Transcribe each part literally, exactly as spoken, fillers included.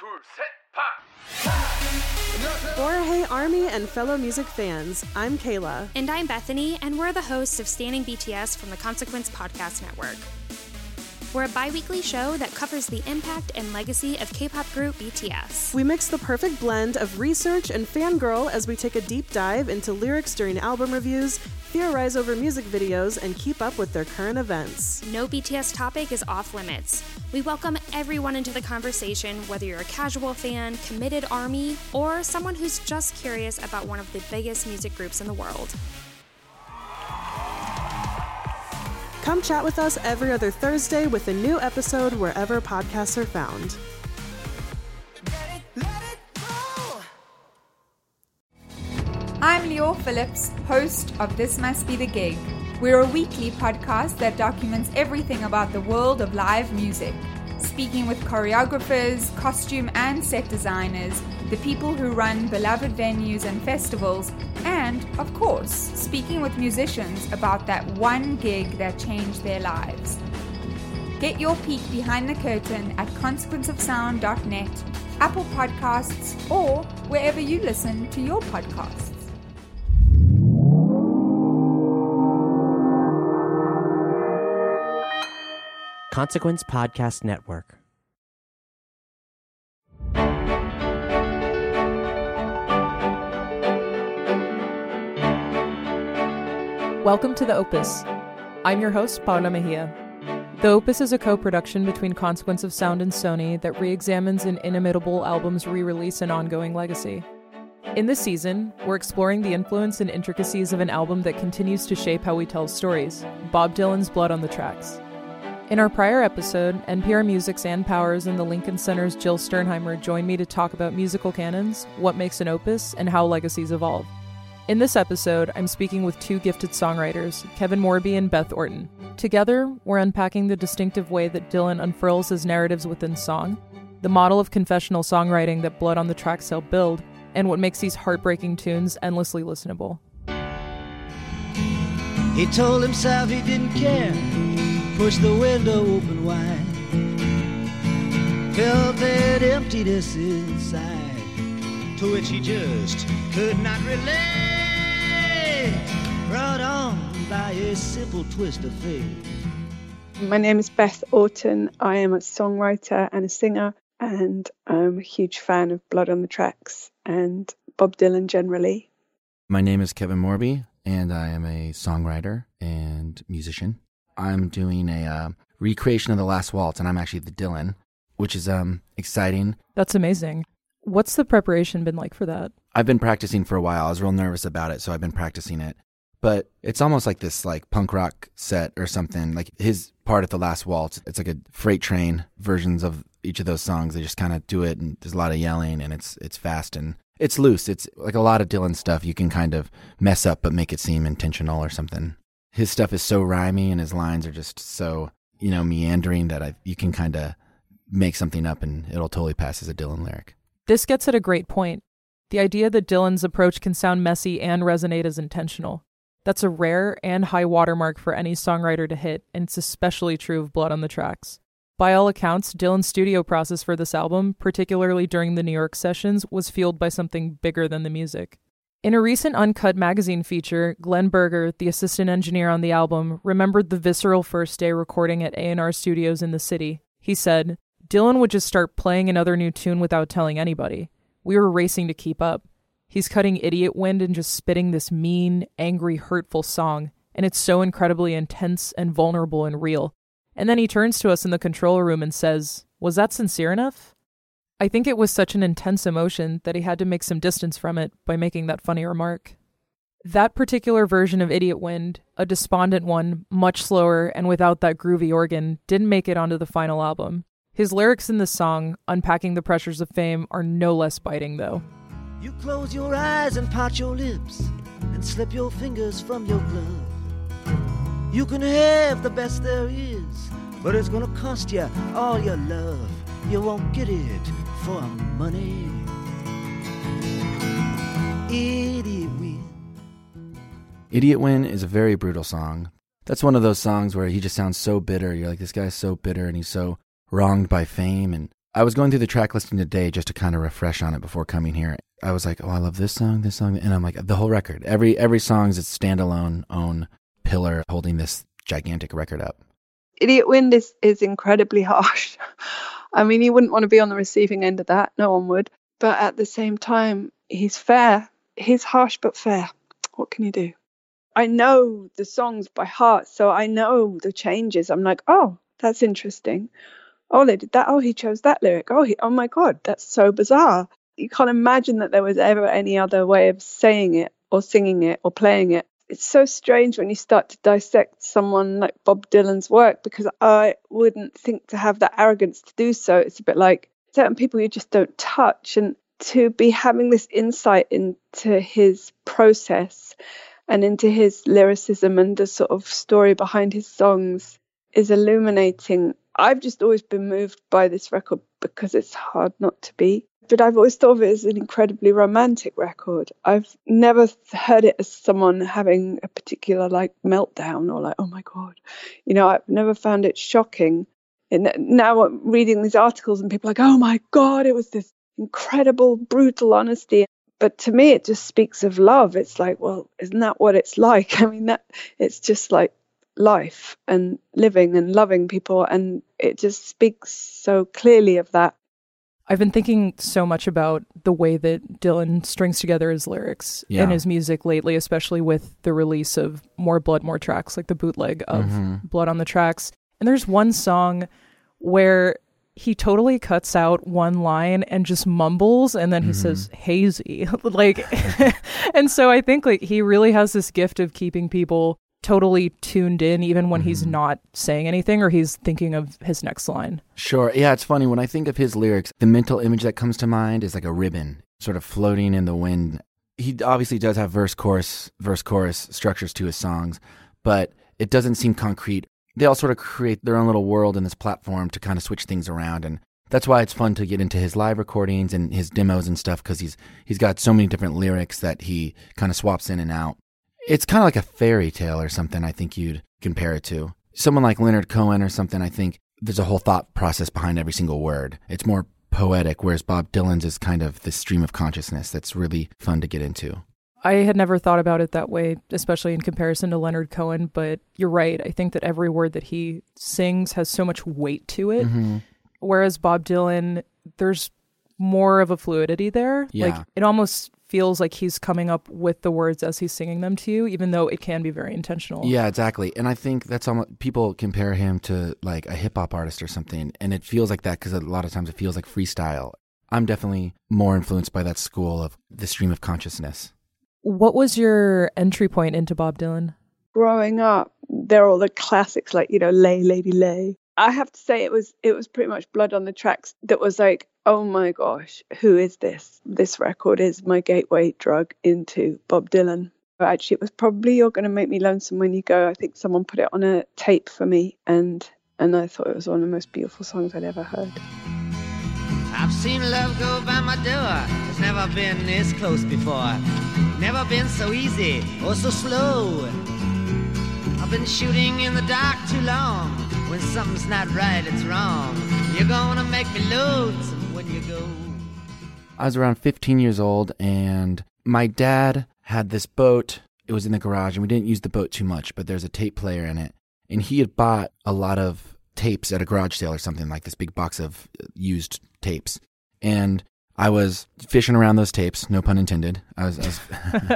둘, 셋, 파! Or hey Army and fellow music fans, I'm Kayla. And I'm Bethany, and we're the hosts of Standing B T S from the Consequence Podcast Network. We're a bi-weekly show that covers the impact and legacy of K-pop group B T S. We mix the perfect blend of research and fangirl as we take a deep dive into lyrics during album reviews, theorize over music videos, and keep up with their current events. No B T S topic is off limits. We welcome everyone into the conversation, whether you're a casual fan, committed ARMY, or someone who's just curious about one of the biggest music groups in the world. Come chat with us every other Thursday with a new episode wherever podcasts are found. I'm Lior Phillips, host of This Must Be the Gig. We're a weekly podcast that documents everything about the world of live music, speaking with choreographers, costume and set designers, the people who run beloved venues and festivals, and, of course, speaking with musicians about that one gig that changed their lives. Get your peek behind the curtain at consequence of sound dot net, Apple Podcasts, or wherever you listen to your podcasts. Consequence Podcast Network. Welcome to The Opus. I'm your host, Paula Mejia. The Opus is a co-production between Consequence of Sound and Sony that re-examines an inimitable album's re-release and ongoing legacy. In this season, we're exploring the influence and intricacies of an album that continues to shape how we tell stories, Bob Dylan's Blood on the Tracks. In our prior episode, N P R Music's Ann Powers and the Lincoln Center's Jill Sternheimer joined me to talk about musical canons, what makes an opus, and how legacies evolve. In this episode, I'm speaking with two gifted songwriters, Kevin Morby and Beth Orton. Together, we're unpacking the distinctive way that Dylan unfurls his narratives within song, the model of confessional songwriting that Blood on the Tracks helped build, and what makes these heartbreaking tunes endlessly listenable. He told himself he didn't care. Pushed the window open wide, felt that emptiness inside, to which he just could not relate, brought on by a simple twist of fate. My name is Beth Orton. I am a songwriter and a singer, and I'm a huge fan of Blood on the Tracks and Bob Dylan generally. My name is Kevin Morby, and I am a songwriter and musician. I'm doing a uh, recreation of The Last Waltz, and I'm actually the Dylan, which is um exciting. That's amazing. What's the preparation been like for that? I've been practicing for a while. I was real nervous about it, so I've been practicing it. But it's almost like this like punk rock set or something. Like his part at The Last Waltz, it's like a freight train versions of each of those songs. They just kind of do it, and there's a lot of yelling, and it's it's fast and it's loose. It's like a lot of Dylan stuff you can kind of mess up but make it seem intentional or something. His stuff is so rhymey and his lines are just so, you know, meandering that I, you can kind of make something up and it'll totally pass as a Dylan lyric. This gets at a great point. The idea that Dylan's approach can sound messy and resonate as intentional. That's a rare and high watermark for any songwriter to hit, and it's especially true of Blood on the Tracks. By all accounts, Dylan's studio process for this album, particularly during the New York sessions, was fueled by something bigger than the music. In a recent Uncut magazine feature, Glenn Berger, the assistant engineer on the album, remembered the visceral first day recording at A and R Studios in the city. He said, "Dylan would just start playing another new tune without telling anybody. We were racing to keep up. He's cutting Idiot Wind and just spitting this mean, angry, hurtful song, and it's so incredibly intense and vulnerable and real. And then he turns to us in the control room and says, 'Was that sincere enough?' I think it was such an intense emotion that he had to make some distance from it by making that funny remark." That particular version of Idiot Wind, a despondent one, much slower and without that groovy organ, didn't make it onto the final album. His lyrics in this song, unpacking the pressures of fame, are no less biting, though. You close your eyes and part your lips and slip your fingers from your glove. You can have the best there is, but it's gonna cost you all your love. You won't get it for money. Idiot Wind. Idiot Wind is a very brutal song. That's one of those songs where he just sounds so bitter. You're like, this guy's so bitter and he's so wronged by fame. And I was going through the track listing today just to kind of refresh on it before coming here. I was like, oh, I love this song, this song. And I'm like, the whole record. Every every song's its standalone own pillar holding this gigantic record up. Idiot Wind is, is incredibly harsh. I mean, you wouldn't want to be on the receiving end of that. No one would. But at the same time, he's fair. He's harsh but fair. What can you do? I know the songs by heart, so I know the changes. I'm like, oh, that's interesting. Oh, they did that. Oh, he chose that lyric. Oh, he, oh my God, that's so bizarre. You can't imagine that there was ever any other way of saying it or singing it or playing it. It's so strange when you start to dissect someone like Bob Dylan's work, because I wouldn't think to have that arrogance to do so. It's a bit like certain people you just don't touch. And to be having this insight into his process and into his lyricism and the sort of story behind his songs is illuminating. I've just always been moved by this record because it's hard not to be. But I've always thought of it as an incredibly romantic record. I've never heard it as someone having a particular like meltdown or like, oh my God. You know, I've never found it shocking. And now I'm reading these articles and people are like, oh my God, it was this incredible, brutal honesty. But to me, it just speaks of love. It's like, well, isn't that what it's like? I mean, that it's just like life and living and loving people. And it just speaks so clearly of that. I've been thinking so much about the way that Dylan strings together his lyrics yeah. in his music lately, especially with the release of More Blood, More Tracks, like the bootleg of mm-hmm. Blood on the Tracks. And there's one song where he totally cuts out one line and just mumbles, and then he mm-hmm. says hazy. like, and so I think like he really has this gift of keeping people totally tuned in even when mm-hmm. he's not saying anything or he's thinking of his next line. Sure. Yeah, it's funny. When I think of his lyrics, the mental image that comes to mind is like a ribbon sort of floating in the wind. He obviously does have verse, chorus, verse, chorus structures to his songs, but it doesn't seem concrete. They all sort of create their own little world in this platform to kind of switch things around. And that's why it's fun to get into his live recordings and his demos and stuff, because he's he's got so many different lyrics that he kind of swaps in and out. It's kind of like a fairy tale or something, I think you'd compare it to. Someone like Leonard Cohen or something, I think there's a whole thought process behind every single word. It's more poetic, whereas Bob Dylan's is kind of this stream of consciousness that's really fun to get into. I had never thought about it that way, especially in comparison to Leonard Cohen, but you're right. I think that every word that he sings has so much weight to it, mm-hmm. whereas Bob Dylan, there's more of a fluidity there. Yeah. Like it almost feels like he's coming up with the words as he's singing them to you, even though it can be very intentional. Yeah, exactly. And I think that's almost, people compare him to like a hip hop artist or something, and it feels like that because a lot of times it feels like freestyle. I'm definitely more influenced by that school of the stream of consciousness. What was your entry point into Bob Dylan? Growing up, there are all the classics like, you know, Lay, Lady, Lay. I have to say it was it was pretty much Blood on the Tracks that was like, oh my gosh, who is this? This record is my gateway drug into Bob Dylan. But actually, it was probably You're Gonna Make Me Lonesome When You Go. I think someone put it on a tape for me, and and I thought it was one of the most beautiful songs I'd ever heard. I've seen love go by my door. It's never been this close before. Never been so easy or so slow. I've been shooting in the dark too long. When something's not right, it's wrong. You're gonna make me lonesome when you go. I was around fifteen years old, and my dad had this boat. It was in the garage, and we didn't use the boat too much, but there's a tape player in it. And he had bought a lot of tapes at a garage sale or something, like this big box of used tapes. And I was fishing around those tapes, no pun intended. I was I was,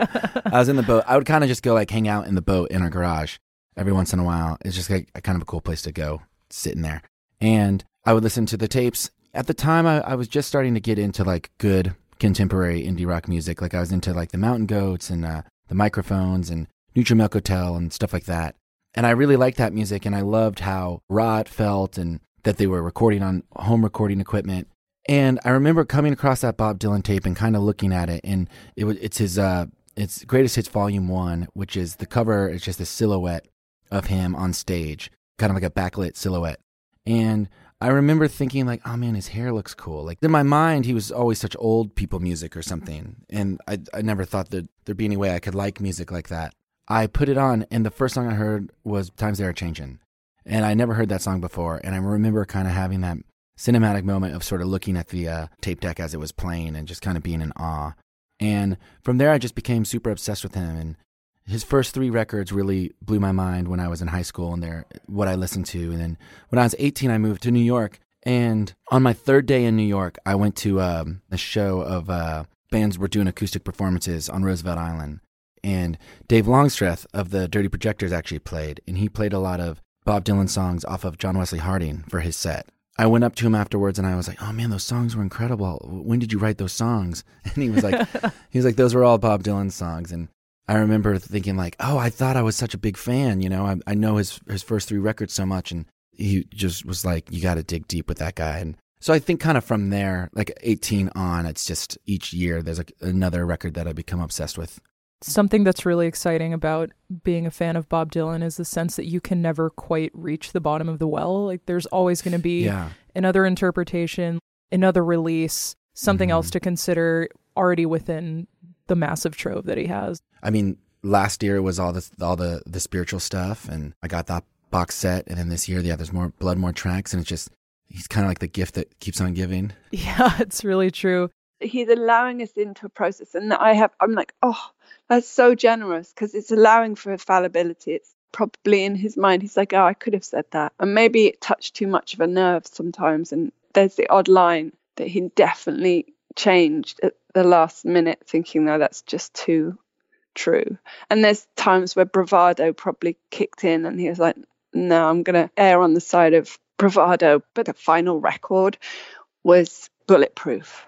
I was in the boat. I would kind of just go like hang out in the boat in our garage every once in a while. It's just like a kind of a cool place to go, sitting there. And I would listen to the tapes. At the time, I, I was just starting to get into like good contemporary indie rock music. Like I was into like the Mountain Goats and uh, the Microphones and Neutral Milk Hotel and stuff like that. And I really liked that music, and I loved how raw it felt and that they were recording on home recording equipment. And I remember coming across that Bob Dylan tape and kind of looking at it, and it was it's his uh it's Greatest Hits Volume One, which is the cover. It's just a silhouette of him on stage, kind of like a backlit silhouette. And I remember thinking like, oh man, his hair looks cool. Like in my mind, he was always such old people music or something, and I I never thought that there'd be any way I could like music like that. I put it on, and the first song I heard was Times They Are Changin', and I never heard that song before. And I remember kind of having that cinematic moment of sort of looking at the uh, tape deck as it was playing and just kind of being in awe. And from there, I just became super obsessed with him. And his first three records really blew my mind when I was in high school, and they're what I listened to. And then when I was eighteen, I moved to New York. And on my third day in New York, I went to um, a show of uh, bands were doing acoustic performances on Roosevelt Island. And Dave Longstreth of the Dirty Projectors actually played. And he played a lot of Bob Dylan songs off of John Wesley Harding for his set. I went up to him afterwards and I was like, oh man, those songs were incredible. When did you write those songs? And he was like, he was like, those were all Bob Dylan songs. And I remember thinking like, oh, I thought I was such a big fan. You know, I, I know his, his first three records so much. And he just was like, you got to dig deep with that guy. And so I think kind of from there, like eighteen on, it's just each year there's like another record that I become obsessed with. Something that's really exciting about being a fan of Bob Dylan is the sense that you can never quite reach the bottom of the well. Like there's always going to be yeah. another interpretation, another release, something mm-hmm. else to consider already within the massive trove that he has. I mean, last year was all this, all the, the spiritual stuff, and I got that box set. And then this year, yeah, there's more Blood, More Tracks, and it's just, he's kind of like the gift that keeps on giving. Yeah, it's really true. He's allowing us into a process, and I have, I'm like, oh, that's so generous, because it's allowing for fallibility. It's probably in his mind, he's like, oh, I could have said that. And maybe it touched too much of a nerve sometimes. And there's the odd line that he definitely changed at the last minute, thinking, no, that's just too true. And there's times where bravado probably kicked in and he was like, no, I'm going to err on the side of bravado. But the final record was bulletproof.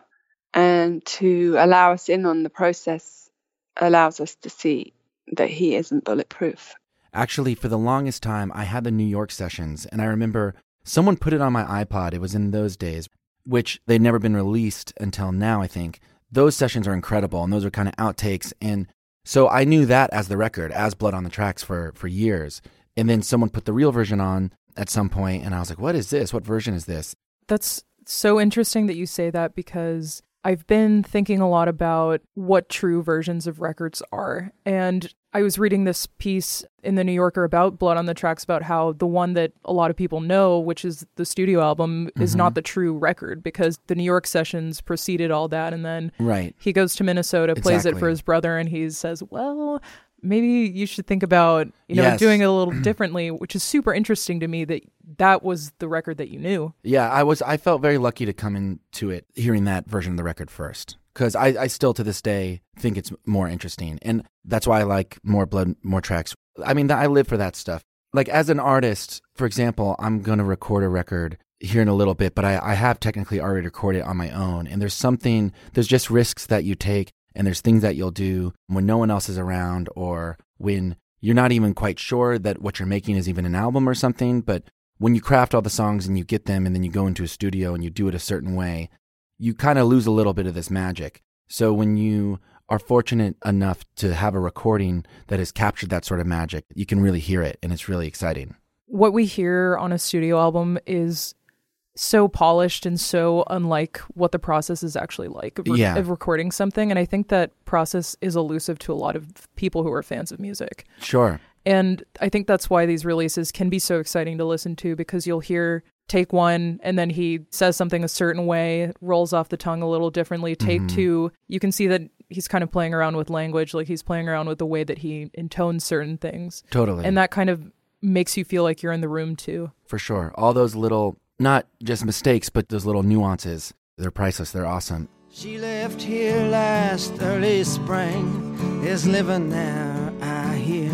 And to allow us in on the process allows us to see that he isn't bulletproof. Actually, for the longest time, I had the New York sessions, and I remember someone put it on my iPod. It was in those days, which they'd never been released until now, I think. Those sessions are incredible, and those are kind of outtakes. And so I knew that as the record, as Blood on the Tracks for, for years. And then someone put the real version on at some point, and I was like, what is this? What version is this? That's so interesting that you say that, because I've been thinking a lot about what true versions of records are. And I was reading this piece in the New Yorker about Blood on the Tracks, about how the one that a lot of people know, which is the studio album, mm-hmm. is not the true record, because the New York sessions preceded all that. And then right. he goes to Minnesota, plays exactly. it for his brother, and he says, well, maybe you should think about, you know, yes. doing it a little differently, which is super interesting to me that that was the record that you knew. Yeah, I was. I felt very lucky to come into it hearing that version of the record first, because I, I still to this day think it's more interesting. And that's why I like More Blood, More Tracks. I mean, I live for that stuff. Like as an artist, for example, I'm going to record a record here in a little bit, but I, I have technically already recorded it on my own. And there's something, there's just risks that you take. And there's things that you'll do when no one else is around, or when you're not even quite sure that what you're making is even an album or something. But when you craft all the songs and you get them and then you go into a studio and you do it a certain way, you kind of lose a little bit of this magic. So when you are fortunate enough to have a recording that has captured that sort of magic, you can really hear it, and it's really exciting. What we hear on a studio album is so polished and so unlike what the process is actually like of, re- yeah. of recording something. And I think that process is elusive to a lot of people who are fans of music. Sure. And I think that's why these releases can be so exciting to listen to, because you'll hear take one and then he says something a certain way, rolls off the tongue a little differently. Take mm-hmm. two, you can see that he's kind of playing around with language, like he's playing around with the way that he intones certain things. Totally. And that kind of makes you feel like you're in the room too. For sure. All those little, not just mistakes, but those little nuances, they're priceless. They're awesome. She left here last early spring, is living there, I hear.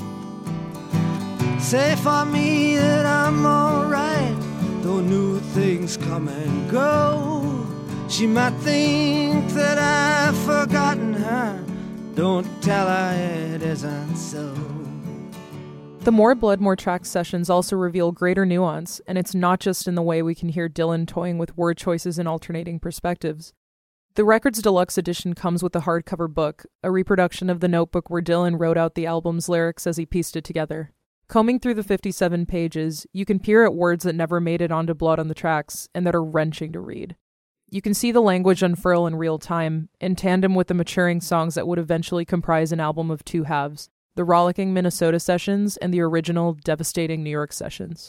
Say for me that I'm alright, though new things come and go. She might think that I've forgotten her, don't tell her it isn't so. The More Blood, More Tracks sessions also reveal greater nuance, and it's not just in the way we can hear Dylan toying with word choices and alternating perspectives. The record's deluxe edition comes with a hardcover book, a reproduction of the notebook where Dylan wrote out the album's lyrics as he pieced it together. Combing through the fifty-seven pages, you can peer at words that never made it onto Blood on the Tracks and that are wrenching to read. You can see the language unfurl in real time, in tandem with the maturing songs that would eventually comprise an album of two halves. The rollicking Minnesota sessions and the original devastating New York sessions.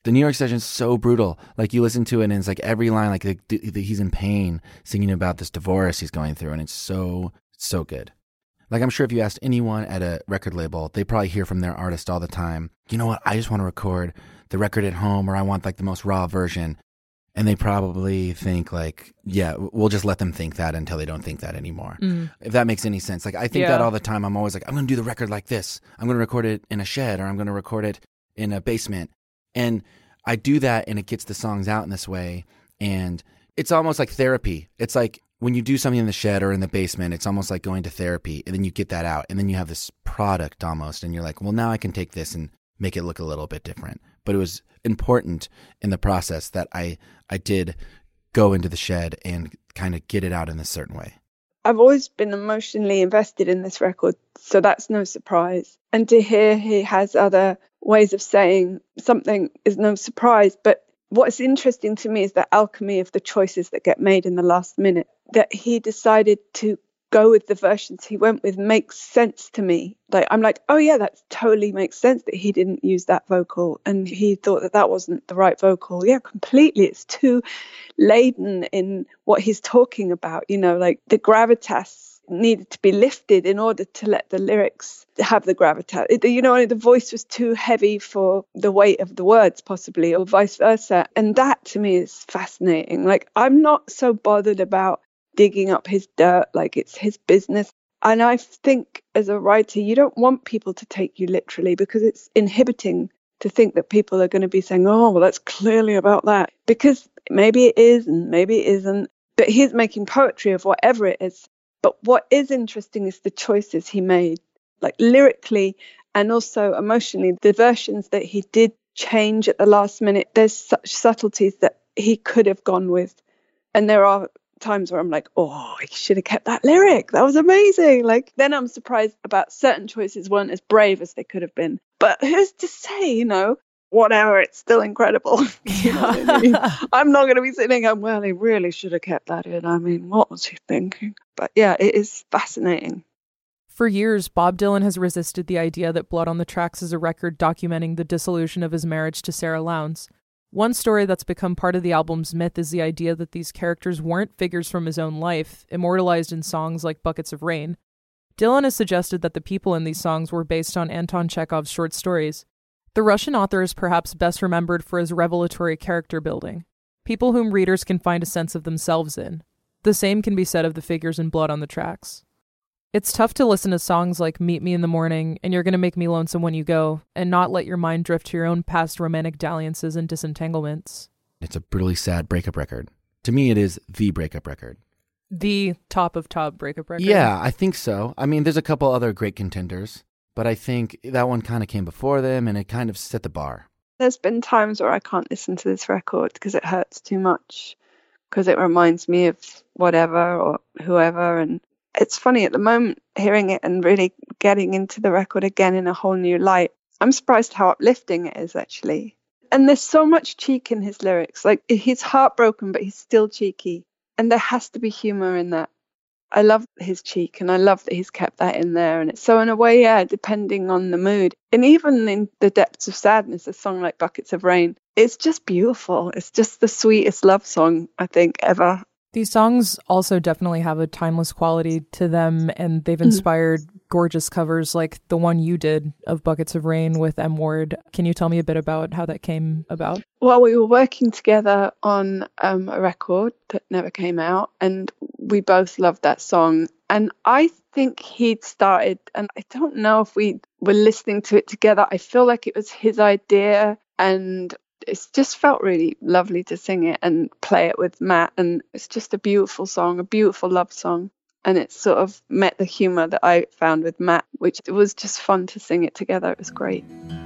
The New York session is so brutal. Like you listen to it and it's like every line, like the, the, he's in pain singing about this divorce he's going through. And it's so, so good. Like I'm sure if you asked anyone at a record label, they probably hear from their artist all the time, you know what, I just want to record the record at home, or I want like the most raw version. And they probably think like, yeah, we'll just let them think that until they don't think that anymore. Mm. If that makes any sense. Like I think yeah. that all the time. I'm always like, I'm going to do the record like this. I'm going to record it in a shed, or I'm going to record it in a basement. And I do that and it gets the songs out in this way. And it's almost like therapy. It's like when you do something in the shed or in the basement, it's almost like going to therapy, and then you get that out, and then you have this product almost, and you're like, well, now I can take this and make it look a little bit different. But it was important in the process that I, I did go into the shed and kind of get it out in a certain way. I've always been emotionally invested in this record, so that's no surprise. And to hear he has other ways of saying something is no surprise. But what's interesting to me is the alchemy of the choices that get made in the last minute. That he decided to go with the versions he went with makes sense to me. Like I'm like, oh yeah, that totally makes sense that he didn't use that vocal, and he thought that that wasn't the right vocal. Yeah, completely. It's too laden in what he's talking about. You know, like the gravitas needed to be lifted in order to let the lyrics have the gravitas. It, you know, the voice was too heavy for the weight of the words, possibly, or vice versa. And that to me is fascinating. Like I'm not so bothered about digging up his dirt like it's his business. And I think as a writer, you don't want people to take you literally, because it's inhibiting to think that people are going to be saying, oh, well, that's clearly about that. Because maybe it is and maybe it isn't. But he's making poetry of whatever it is. But what is interesting is the choices he made, like lyrically and also emotionally. The versions that he did change at the last minute, there's such subtleties that he could have gone with. And there are times where I'm like, oh, he should have kept that lyric. That was amazing. Like, then I'm surprised about certain choices weren't as brave as they could have been. But who's to say, you know, whatever, it's still incredible. You know what I mean? I'm not going to be sitting going, well, he really should have kept that in. I mean, what was he thinking? But yeah, it is fascinating. For years, Bob Dylan has resisted the idea that Blood on the Tracks is a record documenting the dissolution of his marriage to Sarah Lowndes. One story that's become part of the album's myth is the idea that these characters weren't figures from his own life, immortalized in songs like Buckets of Rain. Dylan has suggested that the people in these songs were based on Anton Chekhov's short stories. The Russian author is perhaps best remembered for his revelatory character building, people whom readers can find a sense of themselves in. The same can be said of the figures in Blood on the Tracks. It's tough to listen to songs like Meet Me in the Morning and You're Gonna Make Me Lonesome When You Go and not let your mind drift to your own past romantic dalliances and disentanglements. It's a brutally sad breakup record. To me, it is the breakup record. The top of top breakup record? Yeah, I think so. I mean, there's a couple other great contenders, but I think that one kind of came before them and it kind of set the bar. There's been times where I can't listen to this record because it hurts too much, because it reminds me of whatever or whoever. And it's funny at the moment, hearing it and really getting into the record again in a whole new light. I'm surprised how uplifting it is, actually. And there's so much cheek in his lyrics. Like, he's heartbroken, but he's still cheeky. And there has to be humor in that. I love his cheek, and I love that he's kept that in there. And it's so, in a way, yeah, depending on the mood. And even in the depths of sadness, a song like Buckets of Rain, it's just beautiful. It's just the sweetest love song, I think, ever. These songs also definitely have a timeless quality to them, and they've inspired mm. gorgeous covers like the one you did of Buckets of Rain with M. Ward. Can you tell me a bit about how that came about? Well, we were working together on um, a record that never came out, and we both loved that song. And I think he'd started, and I don't know if we were listening to it together. I feel like it was his idea, and it's just felt really lovely to sing it and play it with Matt. And it's just a beautiful song, a beautiful love song. And it sort of met the humor that I found with Matt, which it was just fun to sing it together. It was great.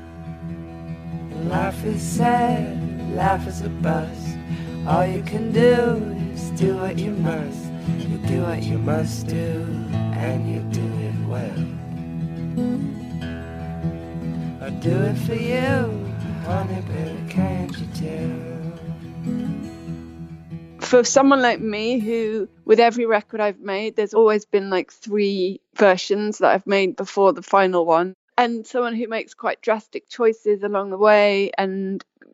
Life is sad, life is a bust. All you can do is do what you must. You do what you must do, and you do it well. I do it for you. Honey, baby, can't you tell? For someone like me who, with every record I've made, there's always been like three versions that I've made before the final one. And someone who makes quite drastic choices along the way and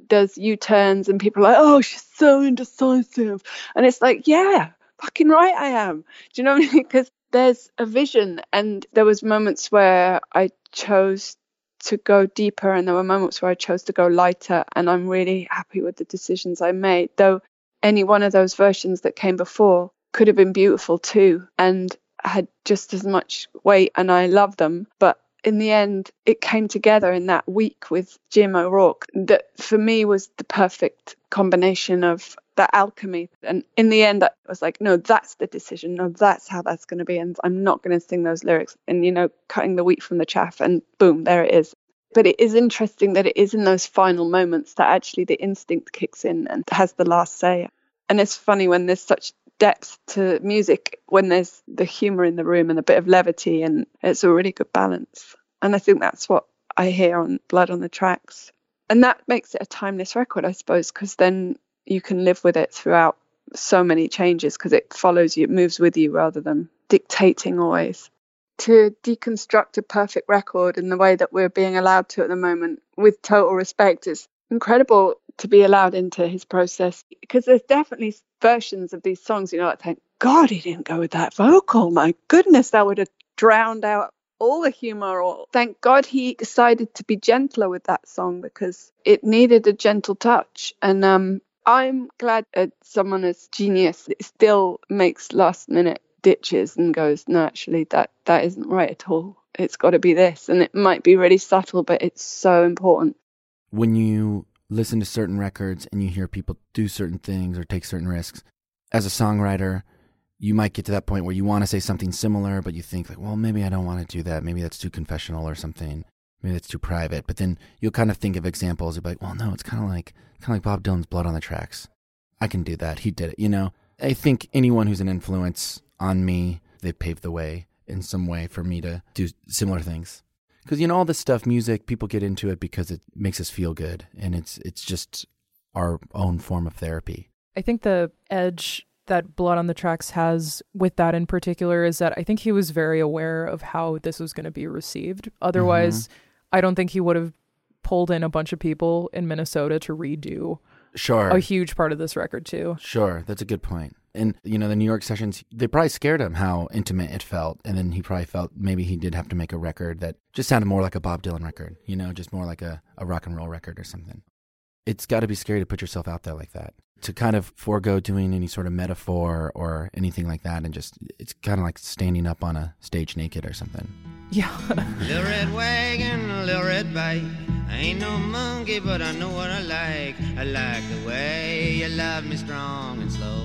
does U-turns and people are like, oh, she's so indecisive. And it's like, yeah, fucking right I am. Do you know what I mean? Because there's a vision, and there was moments where I chose to go deeper and there were moments where I chose to go lighter, and I'm really happy with the decisions I made, though any one of those versions that came before could have been beautiful too and had just as much weight, and I love them. But in the end, it came together in that week with Jim O'Rourke that for me was the perfect combination of that alchemy. And in the end, I was like, no, that's the decision. No, that's how that's going to be. And I'm not going to sing those lyrics and, you know, cutting the wheat from the chaff, and boom, there it is. But it is interesting that it is in those final moments that actually the instinct kicks in and has the last say. And it's funny when there's such depth to music, when there's the humour in the room and a bit of levity, and it's a really good balance. And I think that's what I hear on Blood on the Tracks. And that makes it a timeless record, I suppose, because then you can live with it throughout so many changes, because it follows you, it moves with you rather than dictating always. To deconstruct a perfect record in the way that we're being allowed to at the moment, with total respect, is incredible to be allowed into his process, because there's definitely versions of these songs, you know, like, thank God he didn't go with that vocal. My goodness, that would have drowned out all the humor. Or thank God he decided to be gentler with that song, because it needed a gentle touch. And um, I'm glad that someone as genius still makes last minute ditches and goes, no, actually, that that isn't right at all. It's got to be this. And it might be really subtle, but it's so important. When you listen to certain records and you hear people do certain things or take certain risks, as a songwriter, you might get to that point where you want to say something similar, but you think like, well, maybe I don't want to do that. Maybe that's too confessional or something. Maybe that's too private. But then you'll kind of think of examples. You'll be like, well, no, it's kind of like kind of like Bob Dylan's Blood on the Tracks. I can do that. He did it. You know, I think anyone who's an influence on me, they paved the way in some way for me to do similar things. Because, you know, all this stuff, music, people get into it because it makes us feel good. And it's it's just our own form of therapy. I think the edge that Blood on the Tracks has with that in particular is that I think he was very aware of how this was going to be received. Otherwise, mm-hmm. I don't think he would have pulled in a bunch of people in Minnesota to redo sure. a huge part of this record too. Sure, that's a good point. And, you know, the New York sessions, they probably scared him how intimate it felt. And then he probably felt maybe he did have to make a record that just sounded more like a Bob Dylan record, you know, just more like a, a rock and roll record or something. It's got to be scary to put yourself out there like that, to kind of forego doing any sort of metaphor or anything like that. And just, it's kind of like standing up on a stage naked or something. Yeah. Little red wagon, little red bike. I ain't no monkey, but I know what I like. I like the way you love me strong and slow.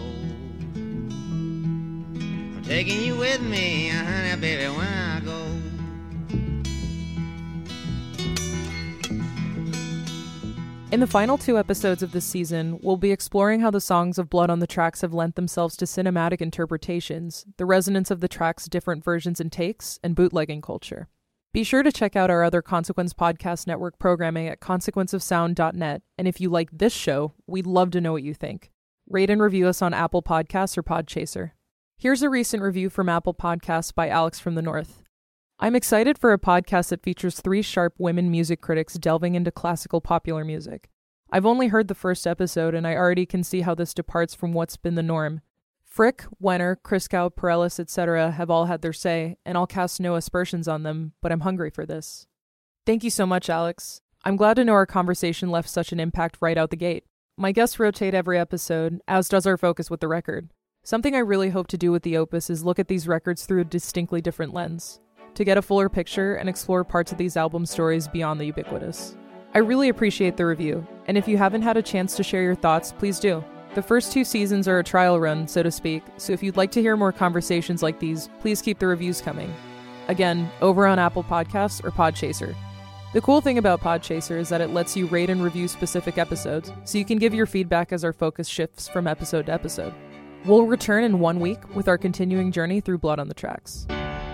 I'm taking you with me, honey, baby, when I go. In the final two episodes of this season, we'll be exploring how the songs of Blood on the Tracks have lent themselves to cinematic interpretations, the resonance of the track's different versions and takes, and bootlegging culture. Be sure to check out our other Consequence Podcast Network programming at consequence of sound dot net, and if you like this show, we'd love to know what you think. Rate and review us on Apple Podcasts or Podchaser. Here's a recent review from Apple Podcasts by Alex from the North. I'm excited for a podcast that features three sharp women music critics delving into classical popular music. I've only heard the first episode, and I already can see how this departs from what's been the norm. Frick, Wenner, Christgau, Perellis, et cetera have all had their say, and I'll cast no aspersions on them, but I'm hungry for this. Thank you so much, Alex. I'm glad to know our conversation left such an impact right out the gate. My guests rotate every episode, as does our focus with the record. Something I really hope to do with the Opus is look at these records through a distinctly different lens, to get a fuller picture and explore parts of these album stories beyond the ubiquitous. I really appreciate the review, and if you haven't had a chance to share your thoughts, please do. The first two seasons are a trial run, so to speak, so if you'd like to hear more conversations like these, please keep the reviews coming. Again, over on Apple Podcasts or Podchaser. The cool thing about Podchaser is that it lets you rate and review specific episodes, so you can give your feedback as our focus shifts from episode to episode. We'll return in one week with our continuing journey through Blood on the Tracks.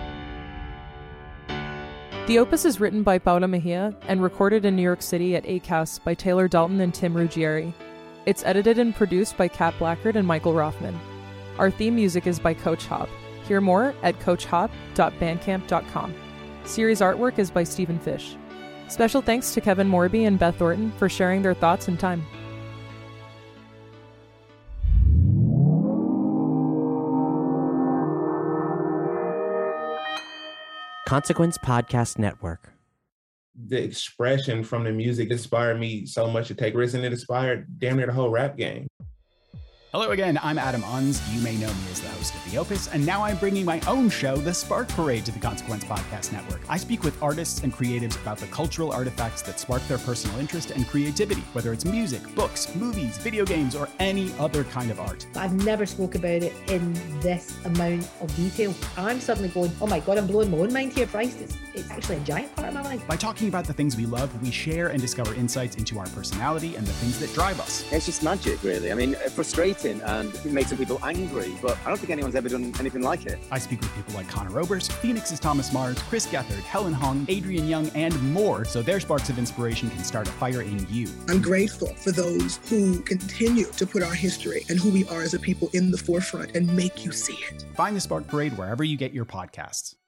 The Opus is written by Paula Mejia and recorded in New York City at A C A S by Taylor Dalton and Tim Ruggieri. It's edited and produced by Kat Blackard and Michael Rothman. Our theme music is by Coach Hop. Hear more at coach hop dot bandcamp dot com. Series artwork is by Stephen Fish. Special thanks to Kevin Morby and Beth Thornton for sharing their thoughts and time. Consequence Podcast Network. The expression from the music inspired me so much to take risks, and it inspired damn near the whole rap game. Hello again, I'm Adam Unz. You may know me as the host of The Opus, and now I'm bringing my own show, The Spark Parade, to the Consequence Podcast Network. I speak with artists and creatives about the cultural artifacts that spark their personal interest and creativity, whether it's music, books, movies, video games, or any other kind of art. I've never spoke about it in this amount of detail. I'm suddenly going, oh my God, I'm blowing my own mind here. Christ, it's, it's actually a giant part of my life. By talking about the things we love, we share and discover insights into our personality and the things that drive us. It's just magic, really. I mean, frustrating, and it makes some people angry, but I don't think anyone's ever done anything like it. I speak with people like Connor Oberst, Phoenix's Thomas Mars, Chris Gethard, Helen Hong, Adrian Young, and more, so their sparks of inspiration can start a fire in you. I'm grateful for those who continue to put our history and who we are as a people in the forefront and make you see it. Find The Spark Parade wherever you get your podcasts.